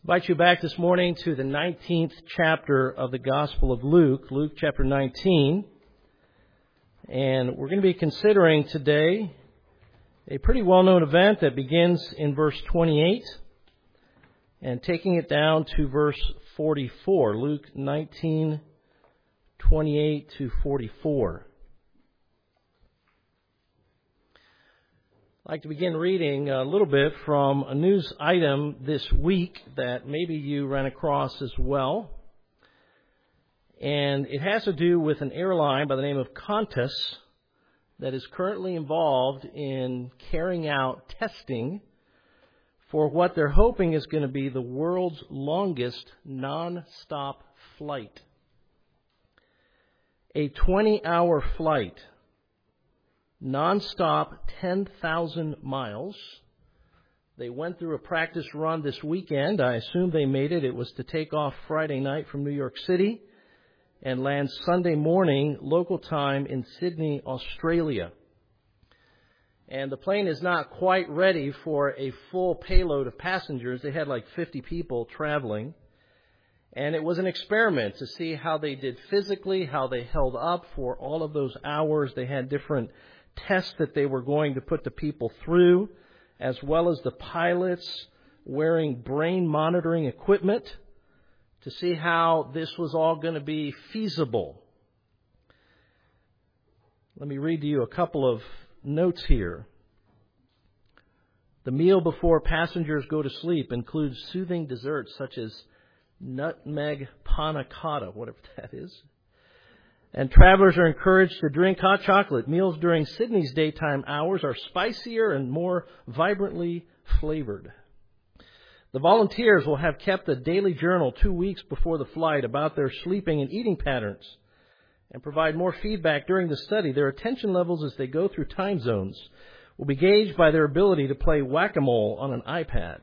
Invite you back this morning to the 19th chapter of the Gospel of Luke, Luke chapter 19. And we're going to be considering today a pretty well-known event that begins in verse 28 and taking it down to verse 44. Luke 19, 28 to 44. I'd like to begin reading a little bit from a news item this week that maybe you ran across as well. And it has to do with an airline by the name of Qantas that is currently involved in carrying out testing for what they're hoping is going to be the world's longest non-stop flight. A 20-hour flight. Non-stop, 10,000 miles. They went through a practice run this weekend. I assume they made it. It was to take off Friday night from New York City and land Sunday morning local time in Sydney, Australia. And the plane is not quite ready for a full payload of passengers. They had like 50 people traveling. And it was an experiment to see how they did physically, how they held up for all of those hours. They had different tests that they were going to put the people through, as well as the pilots wearing brain monitoring equipment to see how this was all going to be feasible. Let me read to you a couple of notes here. The meal before passengers go to sleep includes soothing desserts such as nutmeg panna cotta, whatever that is. And travelers are encouraged to drink hot chocolate. Meals during Sydney's daytime hours are spicier and more vibrantly flavored. The volunteers will have kept a daily journal 2 weeks before the flight about their sleeping and eating patterns and provide more feedback during the study. Their attention levels as they go through time zones will be gauged by their ability to play whack-a-mole on an iPad.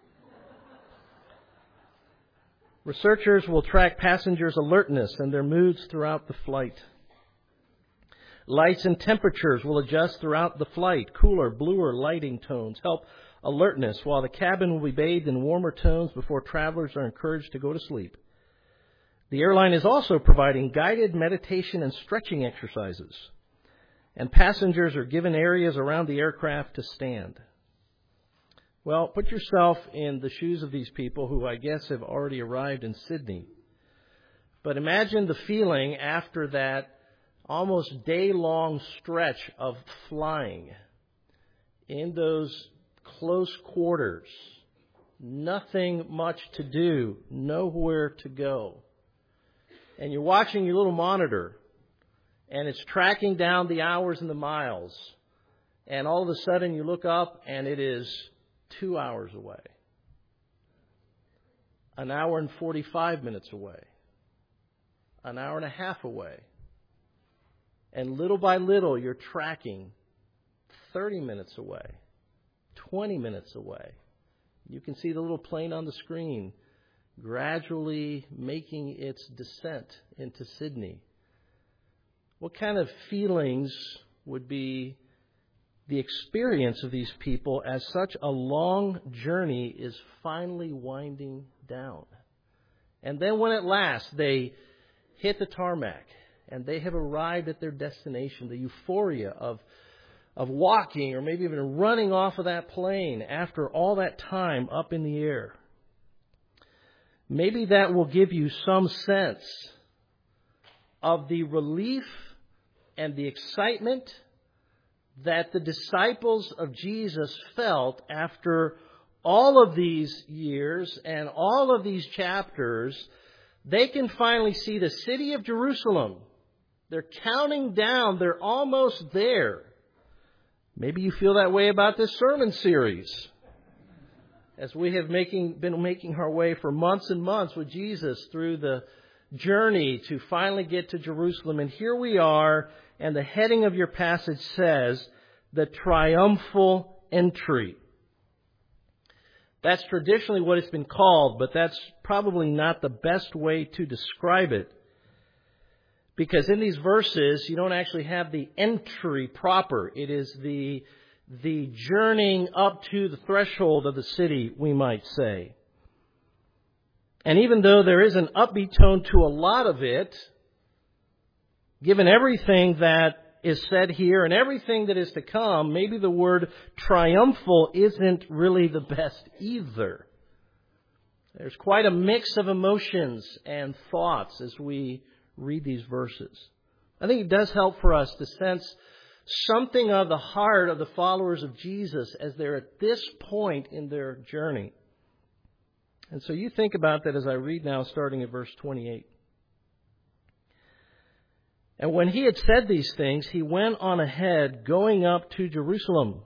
Researchers will track passengers' alertness and their moods throughout the flight. Lights and temperatures will adjust throughout the flight. Cooler, bluer lighting tones help alertness, while the cabin will be bathed in warmer tones before travelers are encouraged to go to sleep. The airline is also providing guided meditation and stretching exercises, and passengers are given areas around the aircraft to stand. Well, put yourself in the shoes of these people who I guess have already arrived in Sydney. But imagine the feeling after that almost day-long stretch of flying in those close quarters. Nothing much to do, nowhere to go. And you're watching your little monitor, and it's tracking down the hours and the miles. And all of a sudden you look up, and it is 2 hours away. An hour and 45 minutes away. An hour and a half away. And little by little, you're tracking 30 minutes away, 20 minutes away. You can see the little plane on the screen gradually making its descent into Sydney. What kind of feelings would be the experience of these people as such a long journey is finally winding down? And then when at last they hit the tarmac and they have arrived at their destination, the euphoria of walking or maybe even running off of that plane after all that time up in the air. Maybe that will give you some sense of the relief and the excitement that the disciples of Jesus felt after all of these years and all of these chapters. They can finally see the city of Jerusalem. They're counting down. They're almost there. Maybe you feel that way about this sermon series, as we have been making our way for months and months with Jesus through the journey to finally get to Jerusalem. And here we are, and the heading of your passage says, the triumphal entry. That's traditionally what it's been called, but that's probably not the best way to describe it. Because in these verses, you don't actually have the entry proper. It is the journeying up to the threshold of the city, we might say. And even though there is an upbeat tone to a lot of it, given everything that is said here and everything that is to come, maybe the word triumphal isn't really the best either. There's quite a mix of emotions and thoughts as we read these verses. I think it does help for us to sense something of the heart of the followers of Jesus as they're at this point in their journey. And so you think about that as I read now, starting at verse 28. And when he had said these things, he went on ahead, going up to Jerusalem.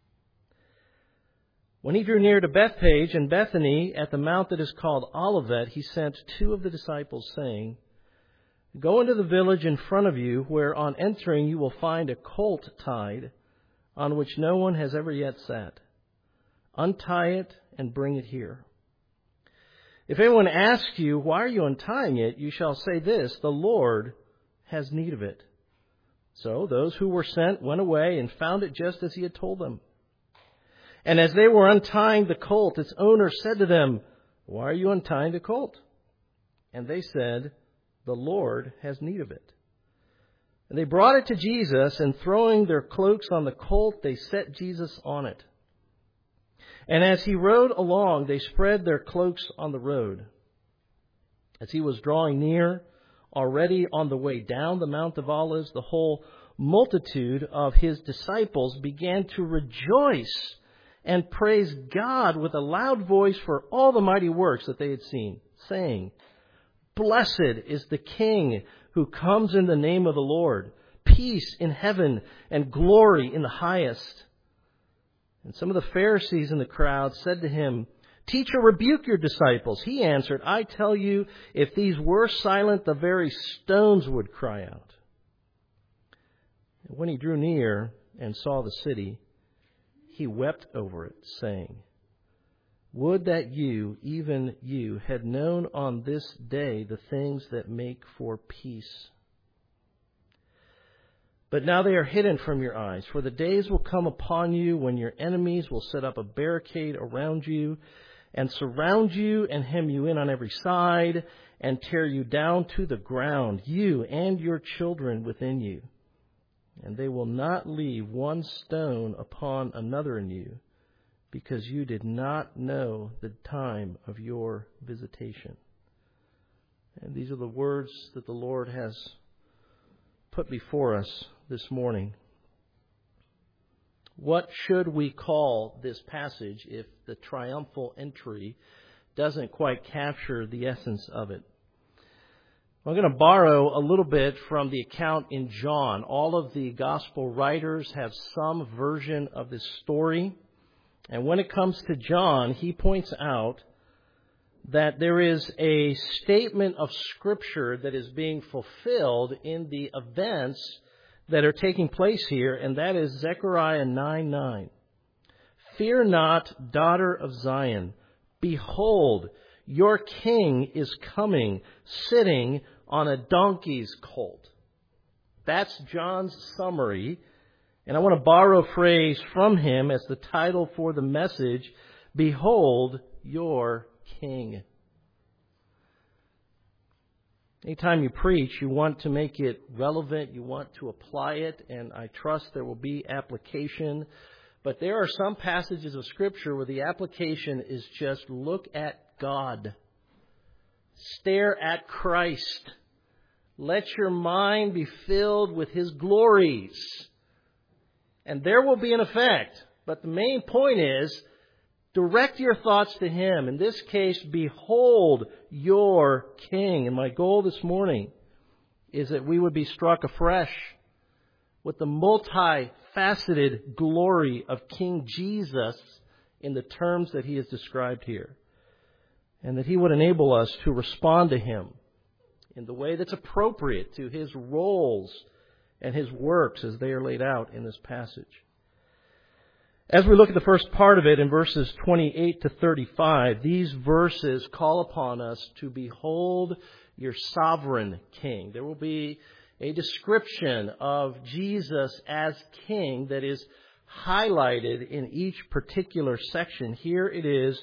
When he drew near to Bethphage and Bethany at the mount that is called Olivet, he sent 2 of the disciples, saying, Go into the village in front of you, where on entering you will find a colt tied, on which no one has ever yet sat. Untie it and bring it here. If anyone asks you, Why are you untying it? You shall say this, The Lord has need of it. So those who were sent went away and found it just as he had told them. And as they were untying the colt, its owner said to them, Why are you untying the colt? And they said, The Lord has need of it. And they brought it to Jesus, and throwing their cloaks on the colt, they set Jesus on it. And as he rode along, they spread their cloaks on the road. As he was drawing near, already on the way down the Mount of Olives, the whole multitude of his disciples began to rejoice and praise God with a loud voice for all the mighty works that they had seen, saying, Blessed is the King who comes in the name of the Lord, peace in heaven and glory in the highest. And some of the Pharisees in the crowd said to him, Teacher, rebuke your disciples. He answered, I tell you, if these were silent, the very stones would cry out. And when he drew near and saw the city, he wept over it, saying, Would that you, even you, had known on this day the things that make for peace. But now they are hidden from your eyes, for the days will come upon you when your enemies will set up a barricade around you and surround you and hem you in on every side and tear you down to the ground, you and your children within you. And they will not leave one stone upon another in you, because you did not know the time of your visitation. And these are the words that the Lord has put before us this morning. What should we call this passage if the triumphal entry doesn't quite capture the essence of it? I'm going to borrow a little bit from the account in John. All of the gospel writers have some version of this story. And when it comes to John, he points out that there is a statement of Scripture that is being fulfilled in the events that are taking place here, and that is Zechariah 9:9. Fear not, daughter of Zion. Behold, your king is coming, sitting on a donkey's colt. That's John's summary. And I want to borrow a phrase from him as the title for the message, Behold your king. Anytime you preach, you want to make it relevant, you want to apply it, and I trust there will be application. But there are some passages of Scripture where the application is just look at God. Stare at Christ. Let your mind be filled with His glories. And there will be an effect. But the main point is, direct your thoughts to Him. In this case, behold your King. And my goal this morning is that we would be struck afresh with the multifaceted glory of King Jesus in the terms that He has described here. And that He would enable us to respond to Him in the way that's appropriate to His roles and His works as they are laid out in this passage. As we look at the first part of it in verses 28 to 35, these verses call upon us to behold your sovereign King. There will be a description of Jesus as King that is highlighted in each particular section. Here it is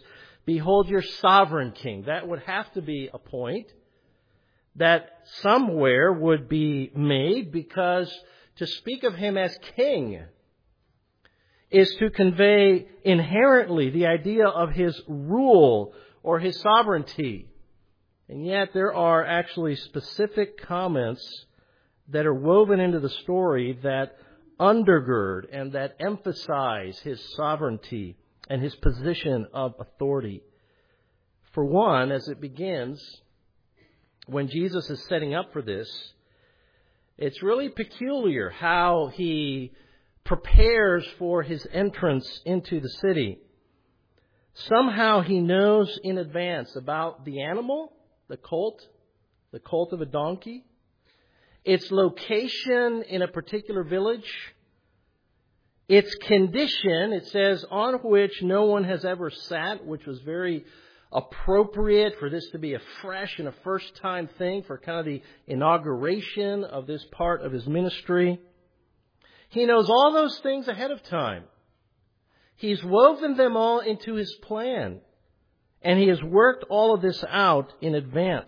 Behold your sovereign king. That would have to be a point that somewhere would be made, because to speak of him as king is to convey inherently the idea of his rule or his sovereignty. And yet there are actually specific comments that are woven into the story that undergird and that emphasize his sovereignty and his position of authority. For one, as it begins, when Jesus is setting up for this, it's really peculiar how he prepares for his entrance into the city. Somehow he knows in advance about the animal, the colt of a donkey, its location in a particular village, its condition, it says, on which no one has ever sat, which was very appropriate for this to be a fresh and a first-time thing for kind of the inauguration of this part of his ministry. He knows all those things ahead of time. He's woven them all into his plan, and he has worked all of this out in advance.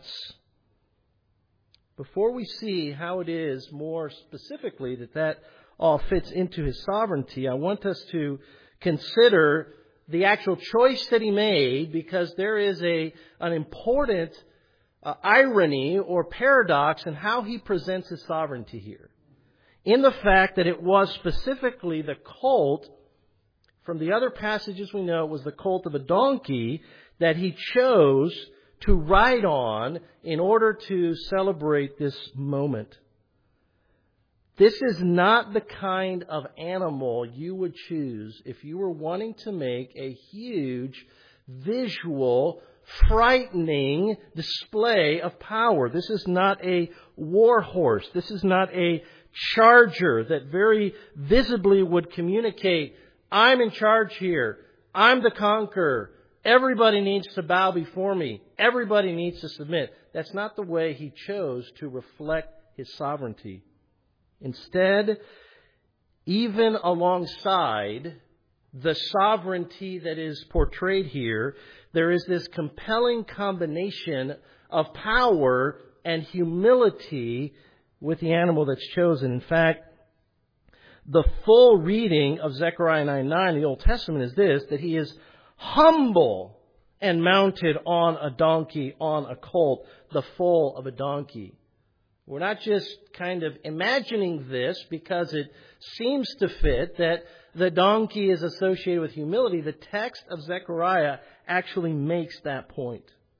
Before we see how it is more specifically that all fits into his sovereignty, I want us to consider the actual choice that he made, because there is an important irony or paradox in how he presents his sovereignty here. In the fact that it was specifically the colt, from the other passages we know it was the colt of a donkey, that he chose to ride on in order to celebrate this moment. This is not the kind of animal you would choose if you were wanting to make a huge, visual, frightening display of power. This is not a war horse. This is not a charger that very visibly would communicate, I'm in charge here. I'm the conqueror. Everybody needs to bow before me. Everybody needs to submit. That's not the way he chose to reflect his sovereignty. Instead, even alongside the sovereignty that is portrayed here, there is this compelling combination of power and humility with the animal that's chosen. In fact, the full reading of Zechariah 9:9 in the Old Testament is this, that he is humble and mounted on a donkey, on a colt, the foal of a donkey. We're not just kind of imagining this because it seems to fit that the donkey is associated with humility. The text of Zechariah actually makes that point.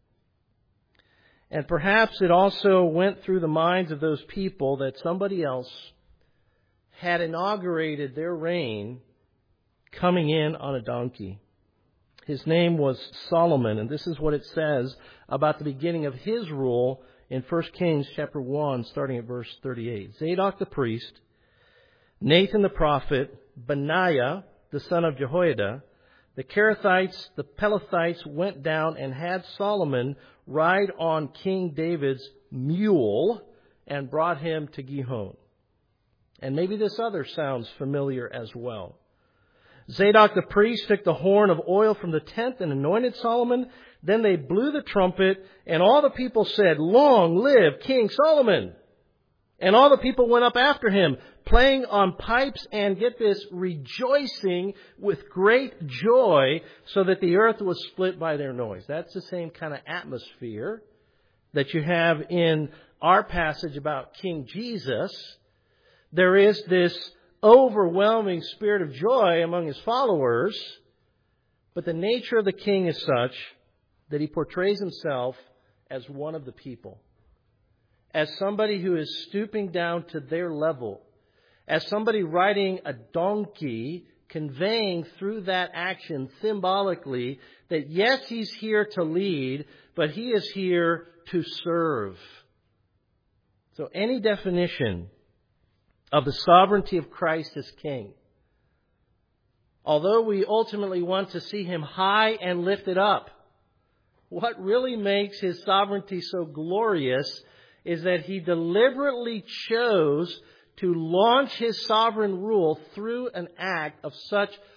And perhaps it also went through the minds of those people that somebody else had inaugurated their reign coming in on a donkey. His name was Solomon, and this is what it says about the beginning of his rule in 1 Kings chapter 1, starting at verse 38. Zadok the priest, Nathan the prophet, Benaiah the son of Jehoiada, the Kerethites, the Pelethites went down and had Solomon ride on King David's mule and brought him to Gihon. And maybe this other sounds familiar as well. Zadok the priest took the horn of oil from the tent and anointed Solomon. Then they blew the trumpet, and all the people said, "Long live King Solomon!" And all the people went up after him, playing on pipes and, get this, rejoicing with great joy, so that the earth was split by their noise. That's the same kind of atmosphere that you have in our passage about King Jesus. There is this overwhelming spirit of joy among his followers, but the nature of the king is such that he portrays himself as one of the people, as somebody who is stooping down to their level, as somebody riding a donkey, conveying through that action symbolically that yes, he's here to lead, but he is here to serve. So any definition of the sovereignty of Christ as King, although we ultimately want to see him high and lifted up, what really makes his sovereignty so glorious is that he deliberately chose to launch his sovereign rule through an act of such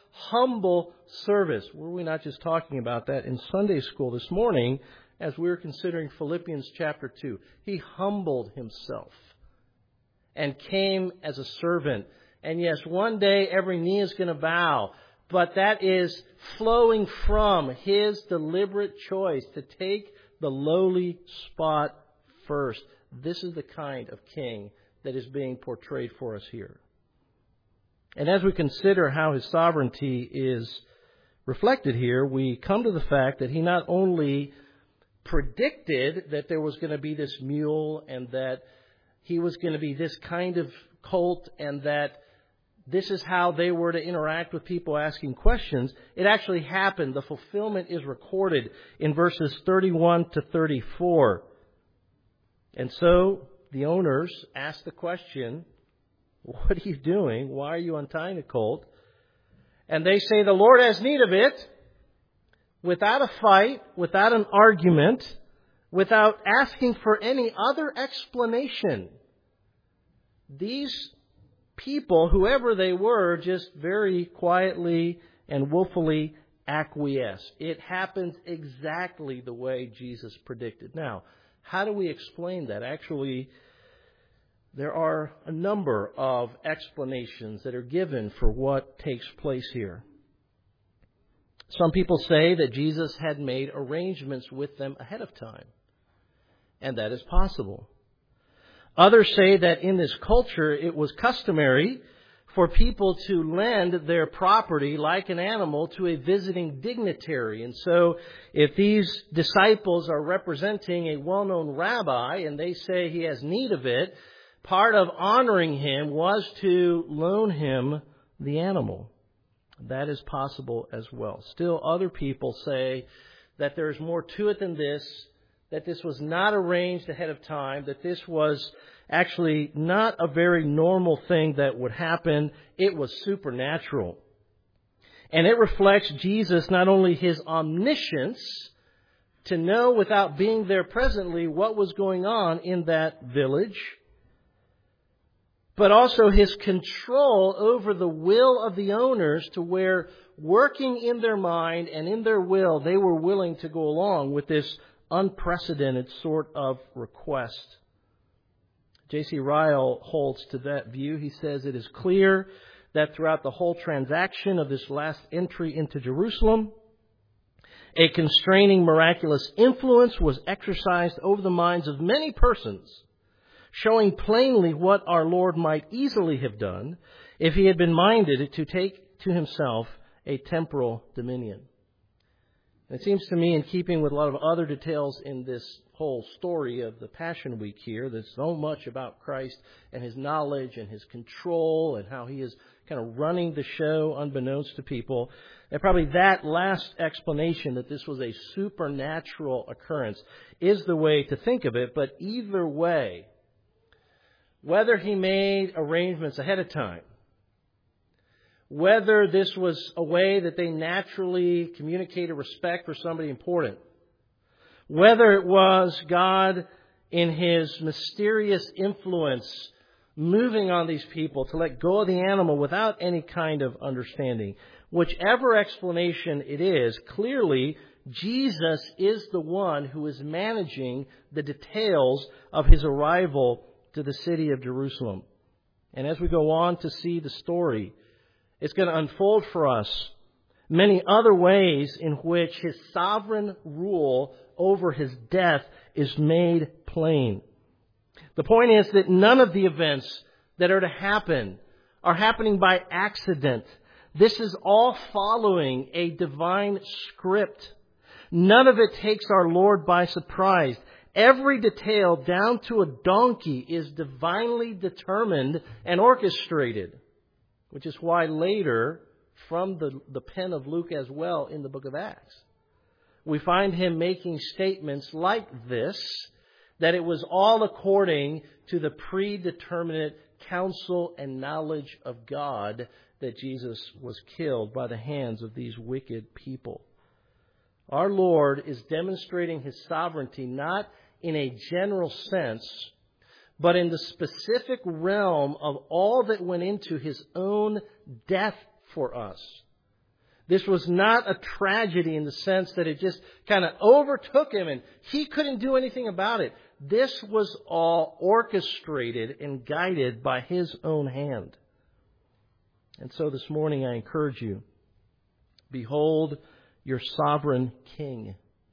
humble service. Were we not just talking about that in Sunday school this morning as we were considering Philippians chapter 2? He humbled himself and came as a servant. And yes, one day every knee is going to bow, but that is flowing from his deliberate choice to take the lowly spot first. This is the kind of king that is being portrayed for us here. And as we consider how his sovereignty is reflected here, we come to the fact that he not only predicted that there was going to be this mule and that he was going to be this kind of colt and that this is how they were to interact with people asking questions. It actually happened. The fulfillment is recorded in verses 31 to 34. And so the owners ask the question, what are you doing? Why are you untying a colt? And they say, the Lord has need of it, without a fight, without an argument, without asking for any other explanation. These people, whoever they were, just very quietly and willfully acquiesce. It happens exactly the way Jesus predicted. Now, how do we explain that? Actually, there are a number of explanations that are given for what takes place here. Some people say that Jesus had made arrangements with them ahead of time, and that is possible. Others say that in this culture it was customary for people to lend their property like an animal to a visiting dignitary. And so if these disciples are representing a well-known rabbi and they say he has need of it, part of honoring him was to loan him the animal. That is possible as well. Still, other people say that there's more to it than this, that this was not arranged ahead of time, that this was actually not a very normal thing that would happen. It was supernatural. And it reflects Jesus, not only his omniscience, to know without being there presently what was going on in that village, but also his control over the will of the owners to where, working in their mind and in their will, they were willing to go along with this unprecedented sort of request. J.C. Ryle holds to that view. He says it is clear that throughout the whole transaction of this last entry into Jerusalem, a constraining miraculous influence was exercised over the minds of many persons, showing plainly what our Lord might easily have done if he had been minded to take to himself a temporal dominion. And it seems to me, in keeping with a lot of other details in this whole story of the Passion Week here, there's so much about Christ and his knowledge and his control and how he is kind of running the show unbeknownst to people. And probably that last explanation, that this was a supernatural occurrence, is the way to think of it. But either way, whether he made arrangements ahead of time, whether this was a way that they naturally communicated respect for somebody important, whether it was God in his mysterious influence moving on these people to let go of the animal without any kind of understanding, whichever explanation it is, clearly Jesus is the one who is managing the details of his arrival to the city of Jerusalem. And as we go on to see the story, it's going to unfold for us many other ways in which his sovereign rule over his death is made plain. The point is that none of the events that are to happen are happening by accident. This is all following a divine script. None of it takes our Lord by surprise. Every detail, down to a donkey, is divinely determined and orchestrated, which is why later, from the pen of Luke as well in the book of Acts, we find him making statements like this, that it was all according to the predeterminate counsel and knowledge of God that Jesus was killed by the hands of these wicked people. Our Lord is demonstrating his sovereignty not in a general sense, but in the specific realm of all that went into his own death for us. This was not a tragedy in the sense that it just kind of overtook him and he couldn't do anything about it. This was all orchestrated and guided by his own hand. And so this morning I encourage you, behold your sovereign King.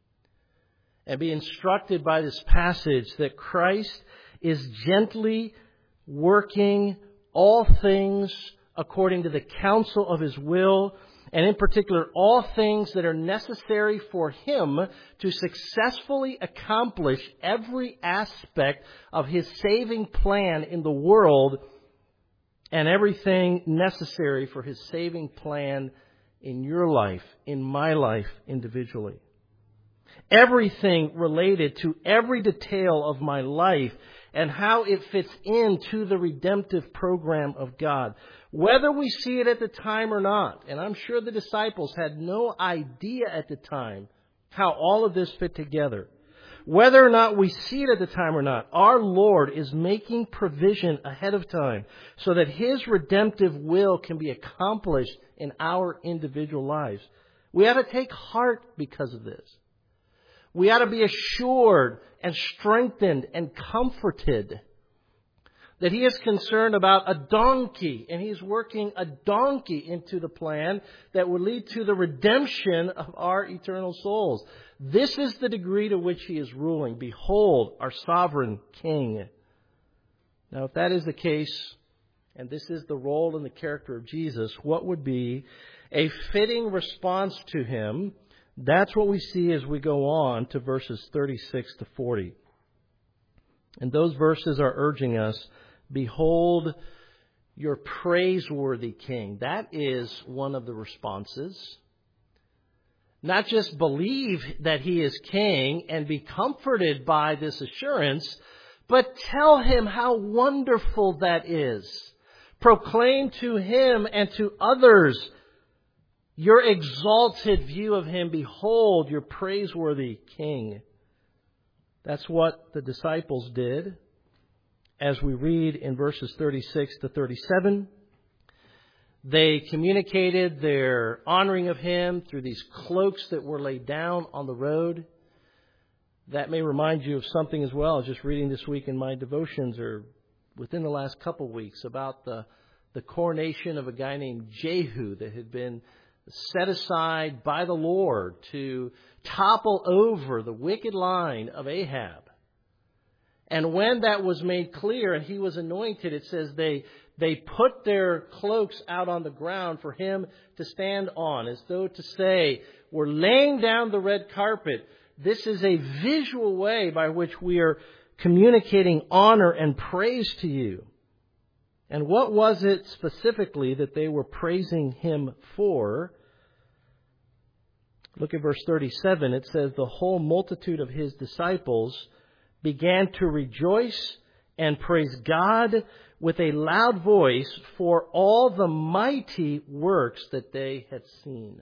And be instructed by this passage that Christ is gently working all things according to the counsel of His will, and in particular, all things that are necessary for Him to successfully accomplish every aspect of His saving plan in the world and everything necessary for His saving plan in your life, in my life individually. Everything related to every detail of my life and how it fits into the redemptive program of God. Whether we see it at the time or not, and I'm sure the disciples had no idea at the time how all of this fit together. Whether or not we see it at the time or not, our Lord is making provision ahead of time so that His redemptive will can be accomplished in our individual lives. We ought to take heart because of this. We ought to be assured and strengthened and comforted that He is concerned about a donkey, and He's working a donkey into the plan that will lead to the redemption of our eternal souls. This is the degree to which He is ruling. Behold, our sovereign King. Now, if that is the case, and this is the role and the character of Jesus, what would be a fitting response to Him? That's what we see as we go on to verses 36 to 40. And those verses are urging us, behold your praiseworthy King. That is one of the responses. Not just believe that He is King and be comforted by this assurance, but tell Him how wonderful that is. Proclaim to Him and to others your exalted view of Him. Behold your praiseworthy King. That's what the disciples did. As we read in verses 36 to 37, they communicated their honoring of Him through these cloaks that were laid down on the road. That may remind you of something as well. I was just reading this week in my devotions, or within the last couple of weeks, about the coronation of a guy named Jehu that had been set aside by the Lord to topple over the wicked line of Ahab. And when that was made clear and he was anointed, it says they put their cloaks out on the ground for him to stand on, as though to say, we're laying down the red carpet. This is a visual way by which we are communicating honor and praise to you. And what was it specifically that they were praising Him for? Look at verse 37. It says, the whole multitude of His disciples began to rejoice and praise God with a loud voice for all the mighty works that they had seen.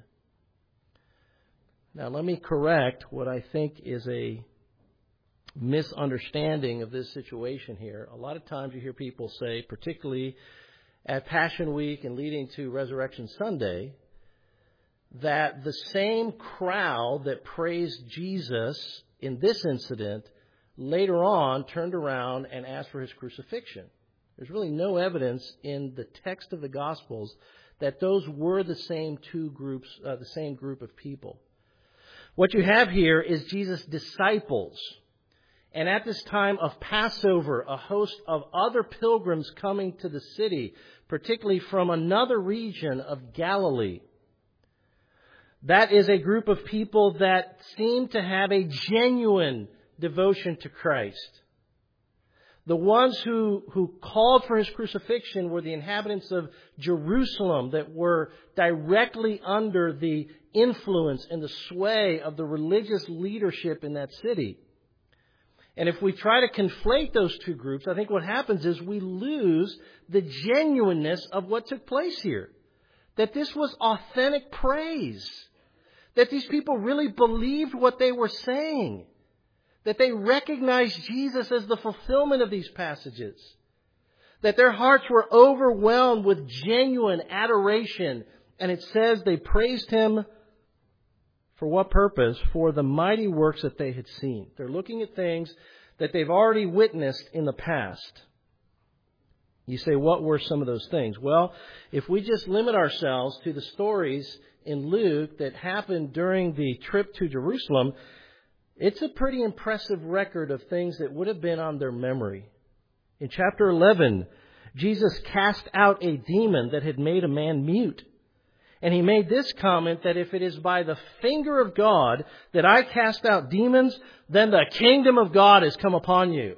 Now, let me correct what I think is a misunderstanding of this situation here. A lot of times you hear people say, particularly at Passion Week and leading to Resurrection Sunday, that the same crowd that praised Jesus in this incident later on turned around and asked for His crucifixion. There's really no evidence in the text of the Gospels that those were the same two groups, the same group of people. What you have here is Jesus' disciples. And at this time of Passover, a host of other pilgrims coming to the city, particularly from another region of Galilee. That is a group of people that seem to have a genuine devotion to Christ. The ones who called for His crucifixion were the inhabitants of Jerusalem that were directly under the influence and the sway of the religious leadership in that city. And if we try to conflate those two groups, I think what happens is we lose the genuineness of what took place here. That this was authentic praise. That these people really believed what they were saying. That they recognized Jesus as the fulfillment of these passages. That their hearts were overwhelmed with genuine adoration And it says they praised him for what purpose? For the mighty works that they had seen. They're looking at things that they've already witnessed in the past. You say, what were some of those things? Well, if we just limit ourselves to the stories in Luke that happened during the trip to Jerusalem, it's a pretty impressive record of things that would have been on their memory. In chapter 11, Jesus cast out a demon that had made a man mute. And he made this comment that if it is by the finger of God that I cast out demons, then the kingdom of God has come upon you.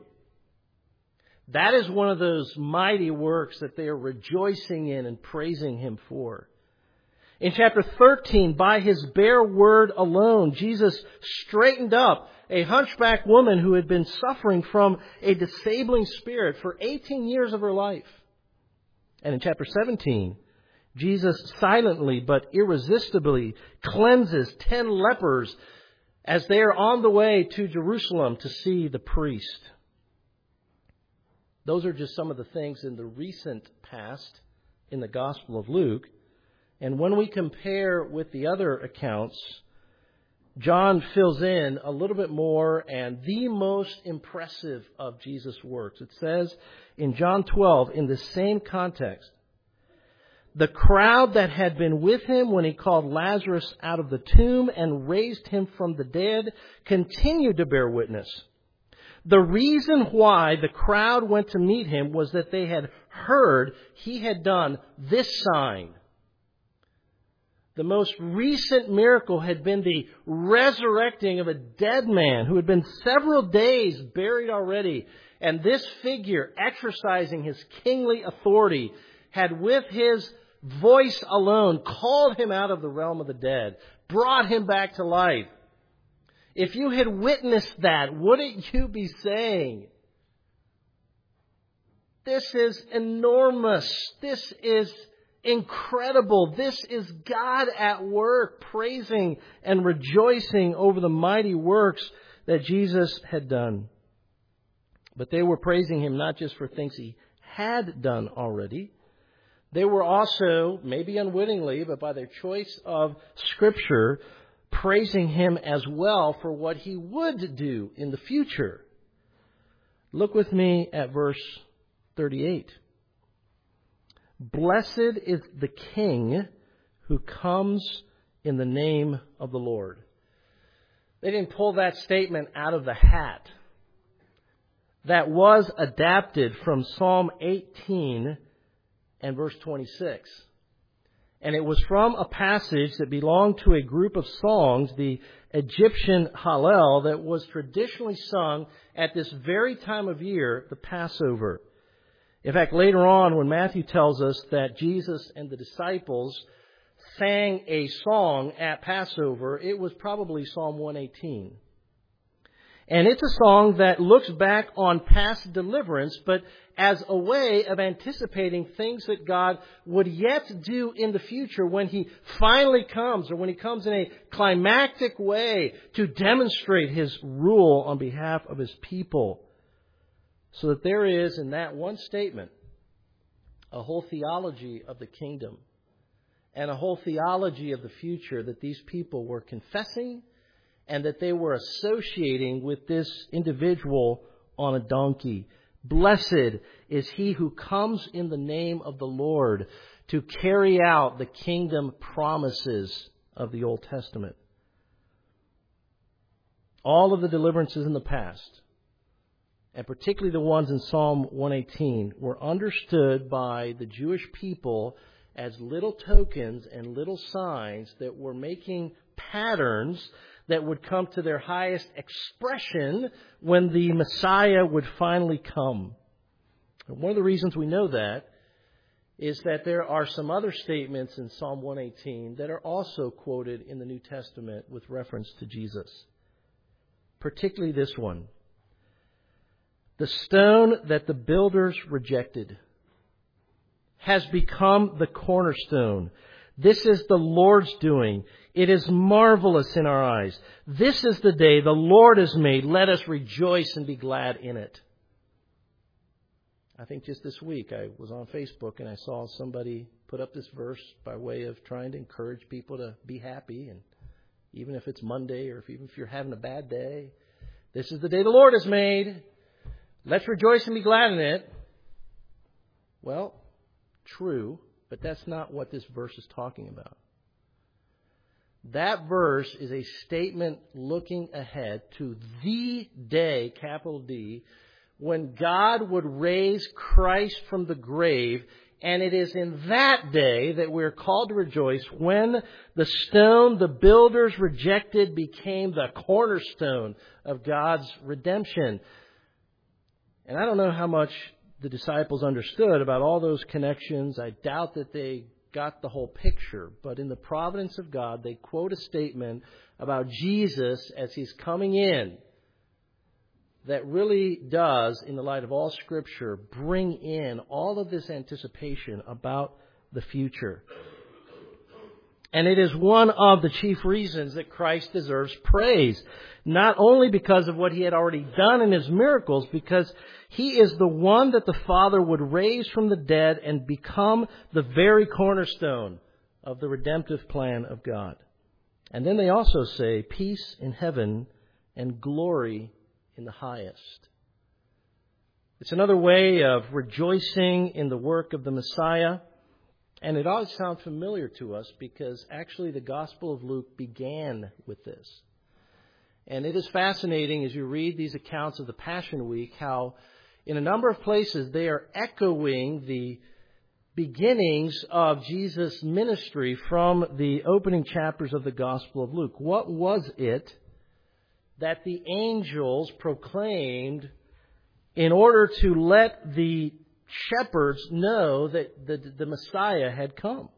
That is one of those mighty works that they are rejoicing in and praising him for. In chapter 13, by his bare word alone, Jesus straightened up a hunchback woman who had been suffering from a disabling spirit for 18 years of her life. And in chapter 17, Jesus silently but irresistibly cleanses 10 lepers as they are on the way to Jerusalem to see the priest. Those are just some of the things in the recent past in the Gospel of Luke. And when we compare with the other accounts, John fills in a little bit more and the most impressive of Jesus' works. It says in John 12, in the same context, the crowd that had been with him when he called Lazarus out of the tomb and raised him from the dead continued to bear witness. The reason why the crowd went to meet him was that they had heard he had done this sign. The most recent miracle had been the resurrecting of a dead man who had been several days buried already. And this figure, exercising his kingly authority, had with his voice alone called him out of the realm of the dead, brought him back to life. If you had witnessed that, wouldn't you be saying, this is enormous, this is incredible, this is God at work, praising and rejoicing over the mighty works that Jesus had done. But they were praising him not just for things he had done already. They were also, maybe unwittingly, but by their choice of Scripture, praising him as well for what he would do in the future. Look with me at verse 38. Blessed is the King who comes in the name of the Lord. They didn't pull that statement out of the hat. That was adapted from Psalm 18 and verse 26. And it was from a passage that belonged to a group of songs, the Egyptian Hallel, that was traditionally sung at this very time of year, the Passover. In fact, later on, when Matthew tells us that Jesus and the disciples sang a song at Passover, it was probably Psalm 118. And it's a song that looks back on past deliverance, but as a way of anticipating things that God would yet do in the future when he finally comes, or when he comes in a climactic way to demonstrate his rule on behalf of his people. So that there is, in that one statement, a whole theology of the kingdom and a whole theology of the future that these people were confessing and that they were associating with this individual on a donkey. Blessed is he who comes in the name of the Lord to carry out the kingdom promises of the Old Testament. All of the deliverances in the past, and particularly the ones in Psalm 118, were understood by the Jewish people as little tokens and little signs that were making patterns that would come to their highest expression when the Messiah would finally come. And one of the reasons we know that is that there are some other statements in Psalm 118 that are also quoted in the New Testament with reference to Jesus. Particularly this one. The stone that the builders rejected has become the cornerstone. This is the Lord's doing. It is marvelous in our eyes. This is the day the Lord has made. Let us rejoice and be glad in it. I think just this week I was on Facebook and I saw somebody put up this verse by way of trying to encourage people to be happy. And even if it's Monday or even if you're having a bad day, this is the day the Lord has made. Let's rejoice and be glad in it. Well, true, but that's not what this verse is talking about. That verse is a statement looking ahead to the day, capital D, when God would raise Christ from the grave. And it is in that day that we're called to rejoice when the stone the builders rejected became the cornerstone of God's redemption. And I don't know how much the disciples understood about all those connections. I doubt that they got the whole picture. But in the providence of God, they quote a statement about Jesus as He's coming in that really does, in the light of all Scripture, bring in all of this anticipation about the future. And it is one of the chief reasons that Christ deserves praise. Not only because of what He had already done in His miracles, because He is the one that the Father would raise from the dead and become the very cornerstone of the redemptive plan of God. And then they also say, peace in heaven and glory in the highest. It's another way of rejoicing in the work of the Messiah. And it always sounds familiar to us because actually the Gospel of Luke began with this. And it is fascinating as you read these accounts of the Passion Week how in a number of places they are echoing the beginnings of Jesus' ministry from the opening chapters of the Gospel of Luke. What was it that the angels proclaimed in order to let the shepherds know that the Messiah had come?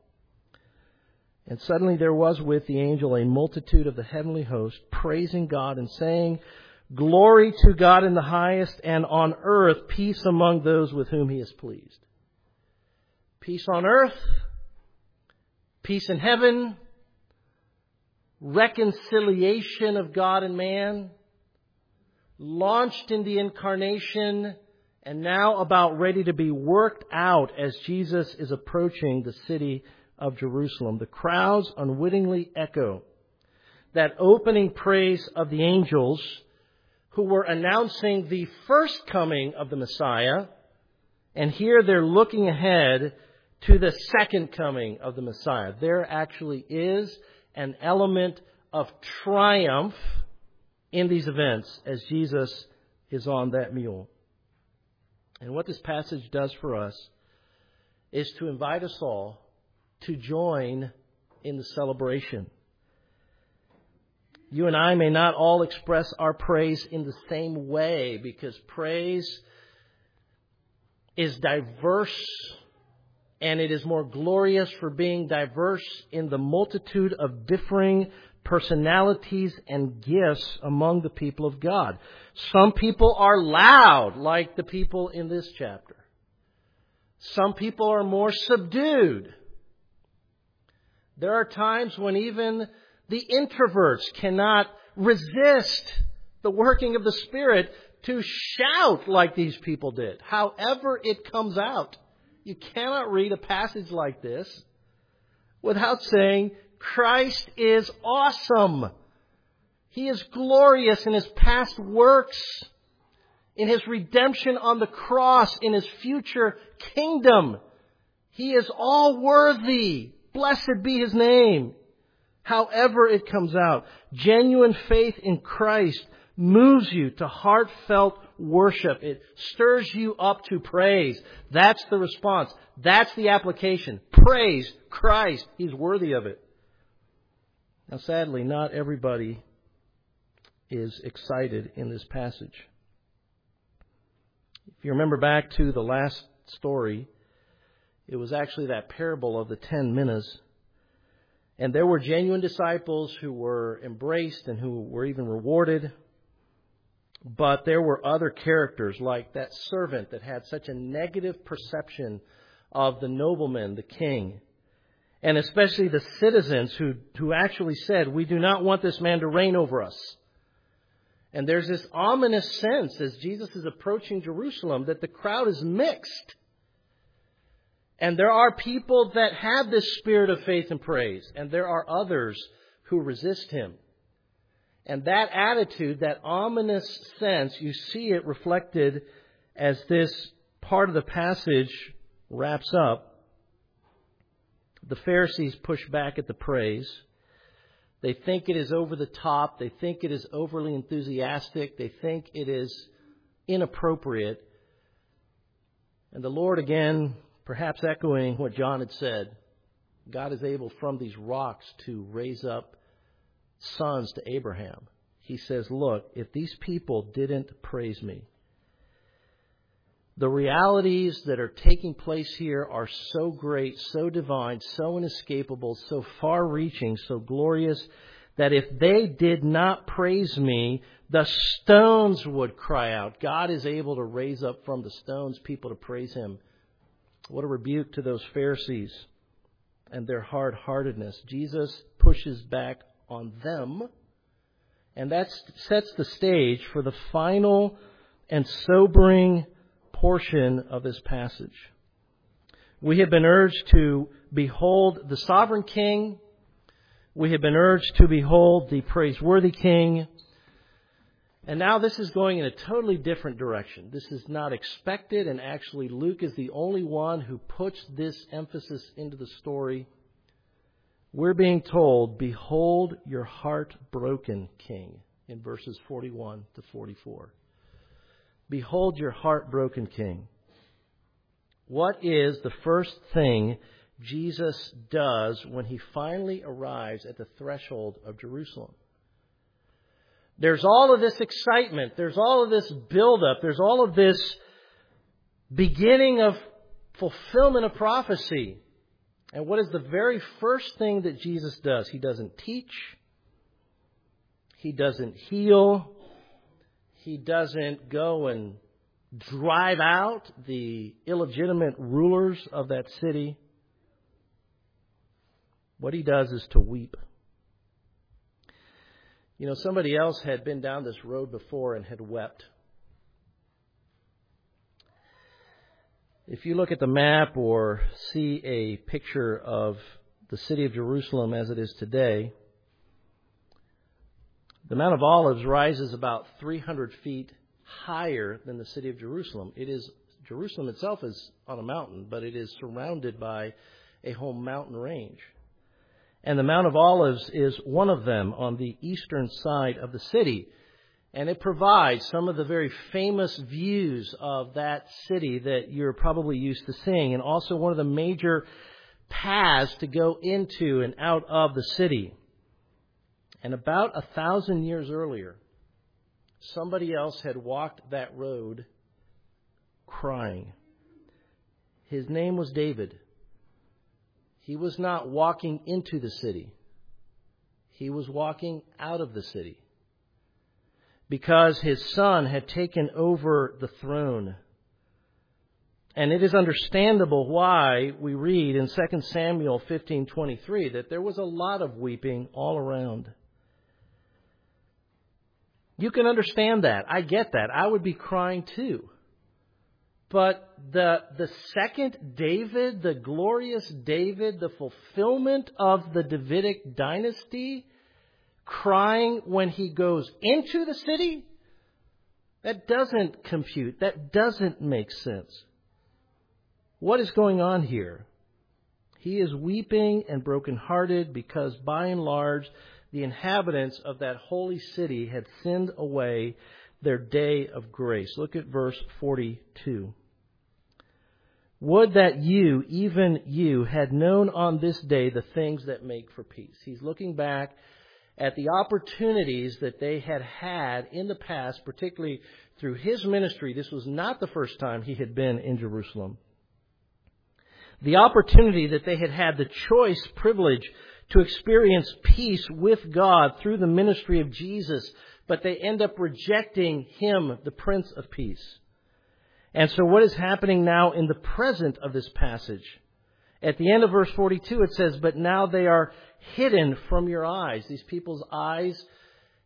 And suddenly there was with the angel a multitude of the heavenly host praising God and saying, "Glory to God in the highest, and on earth peace among those with whom He is pleased." Peace on earth, peace in heaven, reconciliation of God and man, launched in the incarnation, and now about ready to be worked out as Jesus is approaching the city of Jerusalem. The crowds unwittingly echo that opening praise of the angels who were announcing the first coming of the Messiah. And here they're looking ahead to the second coming of the Messiah. There actually is an element of triumph in these events as Jesus is on that mule. And what this passage does for us is to invite us all to join in the celebration. You and I may not all express our praise in the same way because praise is diverse and it is more glorious for being diverse in the multitude of differing personalities and gifts among the people of God. Some people are loud, like the people in this chapter. Some people are more subdued. There are times when even the introverts cannot resist the working of the Spirit to shout like these people did. However it comes out. You cannot read a passage like this without saying, Christ is awesome. He is glorious in His past works, in His redemption on the cross, in His future kingdom. He is all worthy. Blessed be His name. However it comes out, genuine faith in Christ moves you to heartfelt worship. It stirs you up to praise. That's the response. That's the application. Praise Christ. He's worthy of it. Now, sadly, not everybody is excited in this passage. If you remember back to the last story, it was actually that parable of the 10 minas. And there were genuine disciples who were embraced and who were even rewarded. But there were other characters like that servant that had such a negative perception of the nobleman, the king. And especially the citizens who actually said, "We do not want this man to reign over us." And there's this ominous sense as Jesus is approaching Jerusalem that the crowd is mixed. And there are people that have this spirit of faith and praise, and there are others who resist him. And that attitude, that ominous sense, you see it reflected as this part of the passage wraps up. The Pharisees push back at the praise. They think it is over the top. They think it is overly enthusiastic. They think it is inappropriate. And the Lord, again, perhaps echoing what John had said, God is able from these rocks to raise up sons to Abraham. He says, look, if these people didn't praise me, the realities that are taking place here are so great, so divine, so inescapable, so far-reaching, so glorious, that if they did not praise me, the stones would cry out. God is able to raise up from the stones people to praise him. What a rebuke to those Pharisees and their hard-heartedness. Jesus pushes back on them, and that sets the stage for the final and sobering portion of this passage. We have been urged to behold the sovereign King. We have been urged to behold the praiseworthy King. And now this is going in a totally different direction. This is not expected, and actually Luke is the only one who puts this emphasis into the story. We're being told, behold your heartbroken King, in verses 41 to 44. Behold your heartbroken King. What is the first thing Jesus does when he finally arrives at the threshold of Jerusalem? There's all of this excitement. There's all of this buildup. There's all of this beginning of fulfillment of prophecy. And what is the very first thing that Jesus does? He doesn't teach. He doesn't heal. He doesn't go and drive out the illegitimate rulers of that city. What he does is to weep. You know, somebody else had been down this road before and had wept. If you look at the map or see a picture of the city of Jerusalem as it is today, the Mount of Olives rises about 300 feet higher than the city of Jerusalem. Jerusalem itself is on a mountain, but it is surrounded by a whole mountain range. And the Mount of Olives is one of them on the eastern side of the city. And it provides some of the very famous views of that city that you're probably used to seeing, and also one of the major paths to go into and out of the city. And about 1,000 years earlier, somebody else had walked that road crying. His name was David. He was not walking into the city. He was walking out of the city, because his son had taken over the throne. And it is understandable why we read in 2 Samuel 15:23 that there was a lot of weeping all around. You can understand that. I get that. I would be crying too. But the second David, the glorious David, the fulfillment of the Davidic dynasty, crying when he goes into the city, that doesn't compute. That doesn't make sense. What is going on here? He is weeping and brokenhearted because by and large, the inhabitants of that holy city had sinned away their day of grace. Look at verse 42. Would that you, even you, had known on this day the things that make for peace. He's looking back at the opportunities that they had had in the past, particularly through his ministry. This was not the first time he had been in Jerusalem. The opportunity that they had had, the choice privilege to experience peace with God through the ministry of Jesus, but they end up rejecting him, the Prince of Peace. And so what is happening now in the present of this passage? At the end of verse 42 it says, but now they are hidden from your eyes. These people's eyes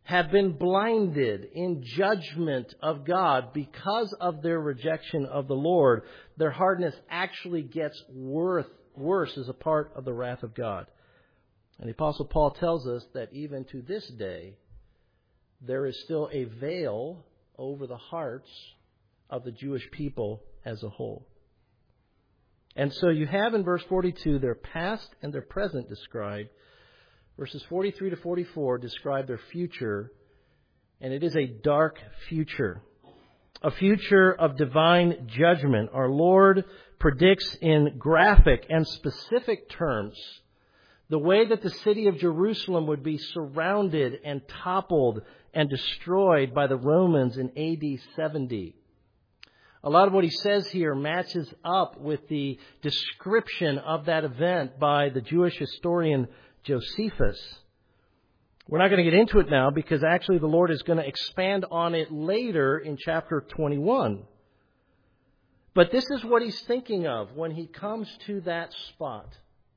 have been blinded in judgment of God because of their rejection of the Lord. Their hardness actually gets worse as a part of the wrath of God. And the Apostle Paul tells us that even to this day, there is still a veil over the hearts of the Jewish people as a whole. And so you have in verse 42 their past and their present described. Verses 43 to 44 describe their future, and it is a dark future. A future of divine judgment. Our Lord predicts in graphic and specific terms the way that the city of Jerusalem would be surrounded and toppled and destroyed by the Romans in AD 70. A lot of what he says here matches up with the description of that event by the Jewish historian Josephus. We're not going to get into it now because actually the Lord is going to expand on it later in chapter 21. But this is what he's thinking of when he comes to that spot.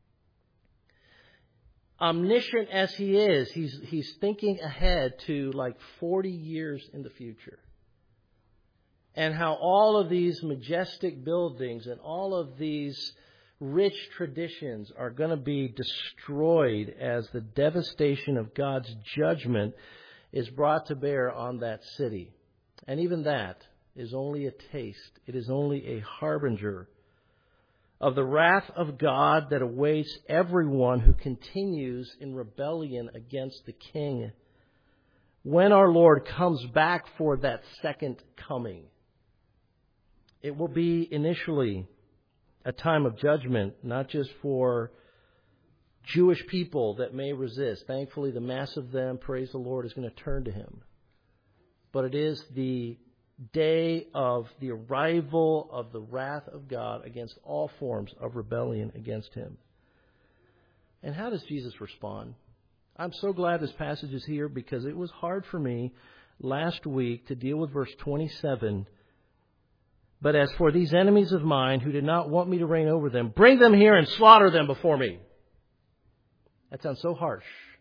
Omniscient as he is, he's thinking ahead to like 40 years in the future. And how all of these majestic buildings and all of these rich traditions are going to be destroyed as the devastation of God's judgment is brought to bear on that city. And even that is only a taste. It is only a harbinger of the wrath of God that awaits everyone who continues in rebellion against the King when our Lord comes back for that second coming. It will be initially a time of judgment, not just for Jewish people that may resist. Thankfully, the mass of them, praise the Lord, is going to turn to Him. But it is the day of the arrival of the wrath of God against all forms of rebellion against Him. And how does Jesus respond? I'm so glad this passage is here because it was hard for me last week to deal with verse 27. But as for these enemies of mine who did not want me to reign over them, bring them here and slaughter them before me. That sounds so harsh.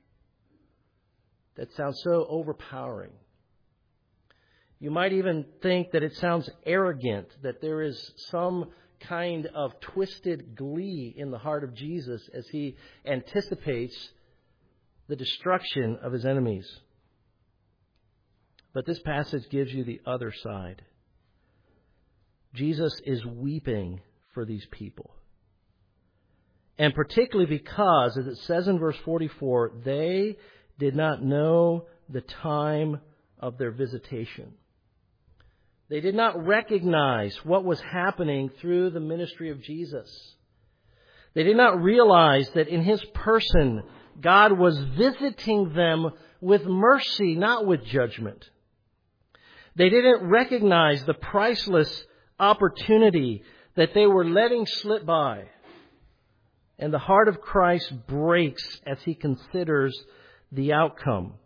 That sounds so overpowering. You might even think that it sounds arrogant, that there is some kind of twisted glee in the heart of Jesus as He anticipates the destruction of His enemies. But this passage gives you the other side. Jesus is weeping for these people. And particularly because, as it says in verse 44, they did not know the time of their visitation. They did not recognize what was happening through the ministry of Jesus. They did not realize that in His person, God was visiting them with mercy, not with judgment. They didn't recognize the priceless opportunity that they were letting slip by. And the heart of Christ breaks as He considers the outcome.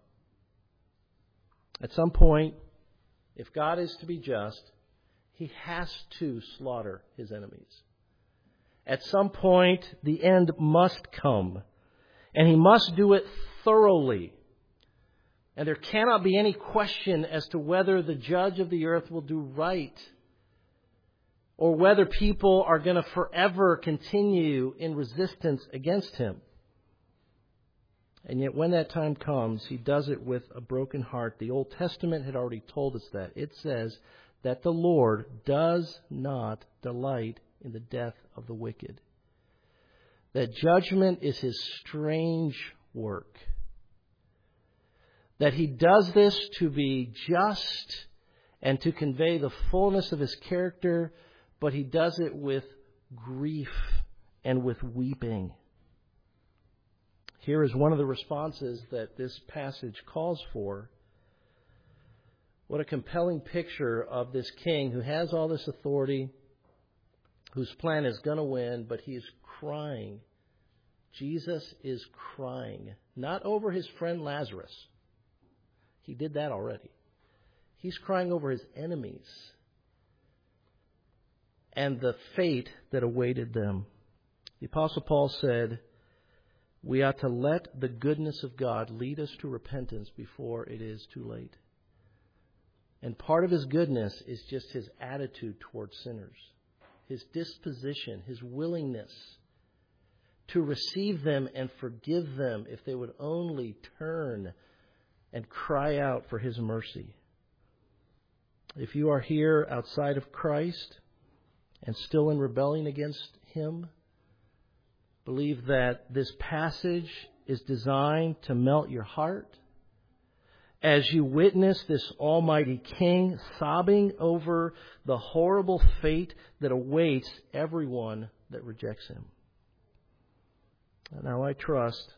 At some point, if God is to be just, He has to slaughter His enemies. At some point, the end must come. And He must do it thoroughly. And there cannot be any question as to whether the judge of the earth will do right, or whether people are going to forever continue in resistance against Him. And yet when that time comes, He does it with a broken heart. The Old Testament had already told us that. It says that the Lord does not delight in the death of the wicked. That judgment is His strange work. That He does this to be just and to convey the fullness of His character, but He does it with grief and with weeping. Here is one of the responses that this passage calls for. What a compelling picture of this king who has all this authority, whose plan is going to win, but he is crying. Jesus is crying, not over his friend Lazarus. He did that already. He's crying over his enemies and the fate that awaited them. The Apostle Paul said we ought to let the goodness of God lead us to repentance before it is too late. And part of His goodness is just His attitude towards sinners, His disposition, His willingness to receive them and forgive them if they would only turn and cry out for His mercy. If you are here outside of Christ and still in rebellion against Him, believe that this passage is designed to melt your heart as you witness this Almighty King sobbing over the horrible fate that awaits everyone that rejects Him. Now I trust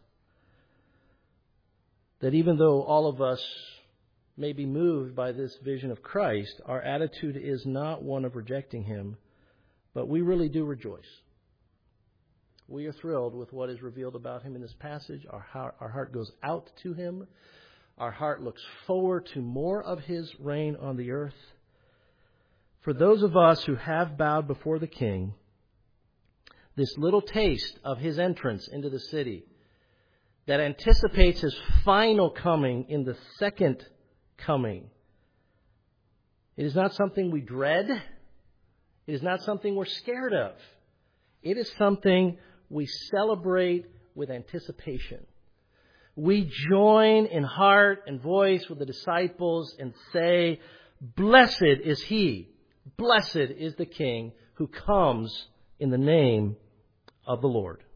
that even though all of us may be moved by this vision of Christ, our attitude is not one of rejecting Him, but we really do rejoice. We are thrilled with what is revealed about Him in this passage. Our heart goes out to Him. Our heart looks forward to more of His reign on the earth. For those of us who have bowed before the King, this little taste of His entrance into the city that anticipates His final coming in the second coming, it is not something we dread. It is not something we're scared of. It is something we celebrate with anticipation. We join in heart and voice with the disciples and say, "Blessed is He, blessed is the King who comes in the name of the Lord."